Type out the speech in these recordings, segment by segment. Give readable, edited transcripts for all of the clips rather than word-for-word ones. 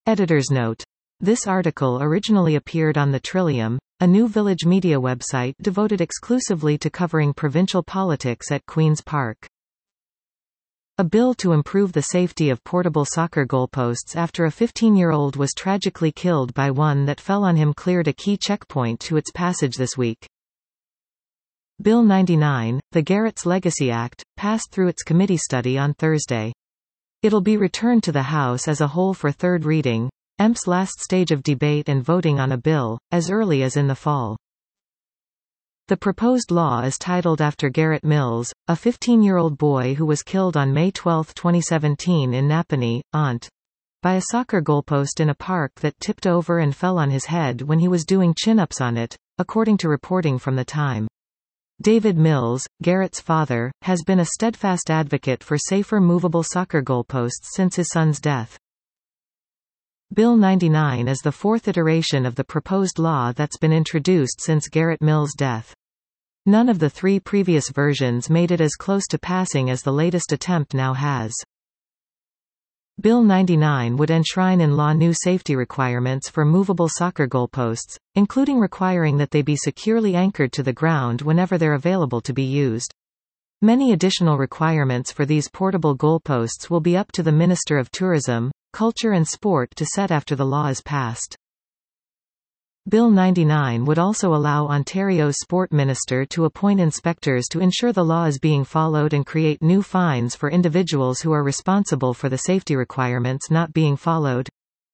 Editor's note. This article originally appeared on the Trillium, a new village media website devoted exclusively to covering provincial politics at Queen's Park. A bill to improve the safety of portable soccer goalposts after a 15-year-old was tragically killed by one that fell on him cleared a key checkpoint to its passage this week. Bill 99, the Garrett's Legacy Act, passed through its committee study on Thursday. It'll be returned to the House as a whole for third reading, EMP's last stage of debate and voting on a bill, as early as in the fall. The proposed law is titled after Garrett Mills, a 15-year-old boy who was killed on May 12, 2017 in Napanee, Ont. by a soccer goalpost in a park that tipped over and fell on his head when he was doing chin-ups on it, according to reporting from the Time. David Mills, Garrett's father, has been a steadfast advocate for safer movable soccer goalposts since his son's death. Bill 99 is the fourth iteration of the proposed law that's been introduced since Garrett Mills' death. None of the three previous versions made it as close to passing as the latest attempt now has. Bill 99 would enshrine in law new safety requirements for movable soccer goalposts, including requiring that they be securely anchored to the ground whenever they're available to be used. Many additional requirements for these portable goalposts will be up to the Minister of Tourism, Culture and Sport to set after the law is passed. Bill 99 would also allow Ontario's Sport Minister to appoint inspectors to ensure the law is being followed and create new fines for individuals who are responsible for the safety requirements not being followed.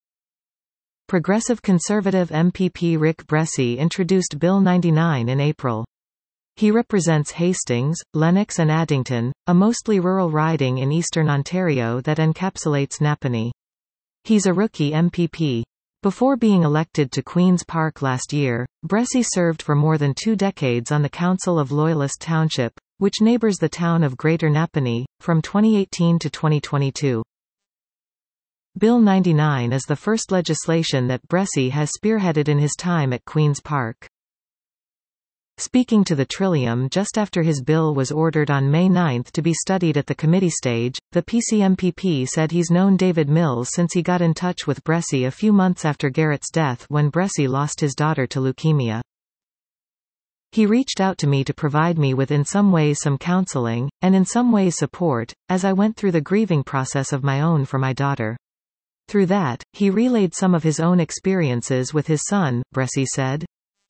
Progressive Conservative MPP Rick Bressie introduced Bill 99 in April. He represents Hastings, Lennox and Addington, a mostly rural riding in eastern Ontario that encapsulates Napanee. He's a rookie MPP. Before being elected to Queen's Park last year, Bressie served for more than 2 decades on the Council of Loyalist Township, which neighbors the town of Greater Napanee, from 2018 to 2022. Bill 99 is the first legislation that Bressie has spearheaded in his time at Queen's Park. Speaking to the Trillium just after his bill was ordered on May 9 to be studied at the committee stage, the PCMPP said he's known David Mills since he got in touch with Bressie a few months after Garrett's death when Bressie lost his daughter to leukemia. He reached out to me to provide me with in some ways some counseling, and in some ways support, as I went through the grieving process of my own for my daughter. Through that, he relayed some of his own experiences with his son, Bressie said.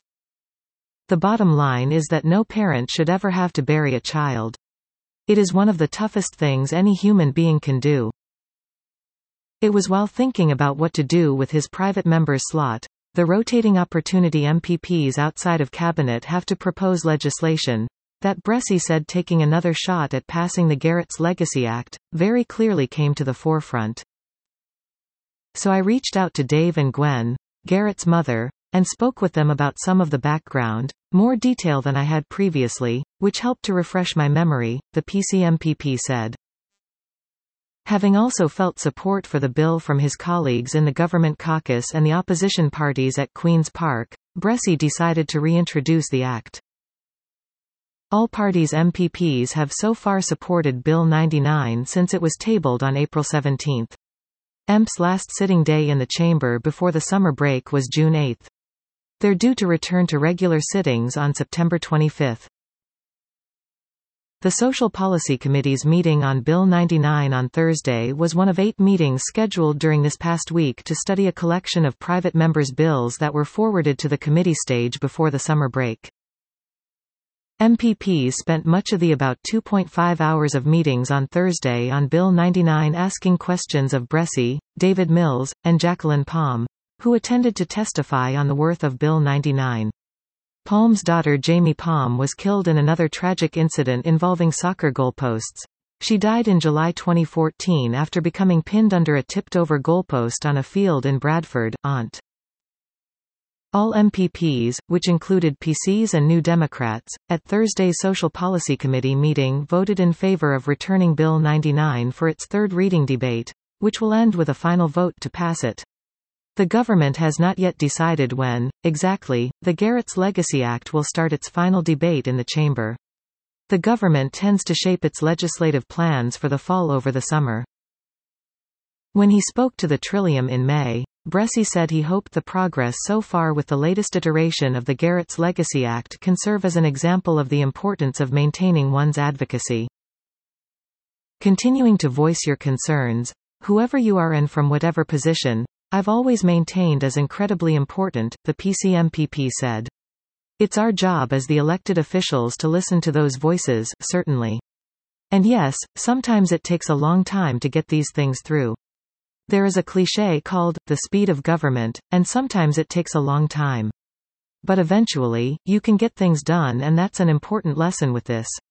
The bottom line is that no parent should ever have to bury a child. It is one of the toughest things any human being can do. It was while thinking about what to do with his private member's slot, the rotating opportunity MPPs outside of cabinet have to propose legislation, that Bressie said taking another shot at passing the Garrett's Legacy Act very clearly came to the forefront. So I reached out to Dave and Gwen, Garrett's mother, and spoke with them about some of the background, more detail than I had previously, which helped to refresh my memory, the PCMPP said. Having also felt support for the bill from his colleagues in the government caucus and the opposition parties at Queen's Park, Bressie decided to reintroduce the act. All parties' MPPs have so far supported Bill 99 since it was tabled on April 17. EMP's last sitting day in the chamber before the summer break was June 8. They're due to return to regular sittings on September 25. The Social Policy Committee's meeting on Bill 99 on Thursday was one of 8 meetings scheduled during this past week to study a collection of private members' bills that were forwarded to the committee stage before the summer break. MPPs spent much of the about 2.5 hours of meetings on Thursday on Bill 99 asking questions of Bressie, David Mills, and Jacqueline Palm, who attended to testify on the worth of Bill 99. Palm's daughter Jamie Palm was killed in another tragic incident involving soccer goalposts. She died in July 2014 after becoming pinned under a tipped-over goalpost on a field in Bradford, Ont. All MPPs, which included PCs and New Democrats, at Thursday's Social Policy Committee meeting voted in favor of returning Bill 99 for its third reading debate, which will end with a final vote to pass it. The government has not yet decided when, exactly, the Garrett's Legacy Act will start its final debate in the chamber. The government tends to shape its legislative plans for the fall over the summer. When he spoke to the Trillium in May, Bressi said he hoped the progress so far with the latest iteration of the Garrett's Legacy Act can serve as an example of the importance of maintaining one's advocacy. Continuing to voice your concerns, whoever you are and from whatever position, I've always maintained is incredibly important, the PCMPP said. It's our job as the elected officials to listen to those voices, certainly. And yes, sometimes it takes a long time to get these things through. There is a cliché called, the speed of government, and sometimes it takes a long time. But eventually, you can get things done, and that's an important lesson with this.